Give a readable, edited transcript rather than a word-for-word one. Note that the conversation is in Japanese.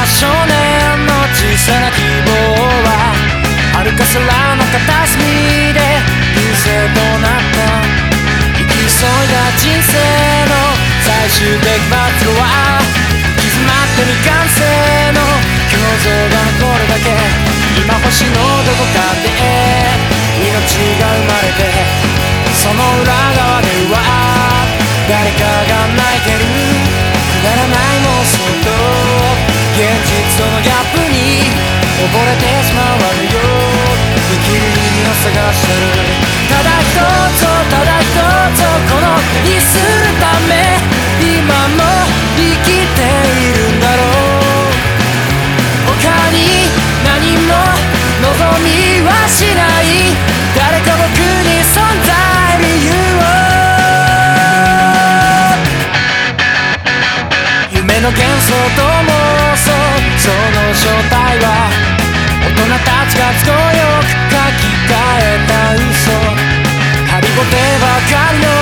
少年の小さな希望は遥か空の片隅で流星となった。行き急いだ人生の最終的末路は行き詰まって未完成の胸像が残るだけ。今星のどこかで命が生まれて、その裏側では誰かが泣いてる。くだらない妄想と現実とのギャップに溺れてしまうわよ。生きる意味を探してる。ただ一つただ一つこのにするため今も生きているんだろう。他に何も望みはしない。誰か僕に存在理由を。夢の幻想と妄想、その正体は大人たちが都合よく書き換えた嘘。ハリボテばかりの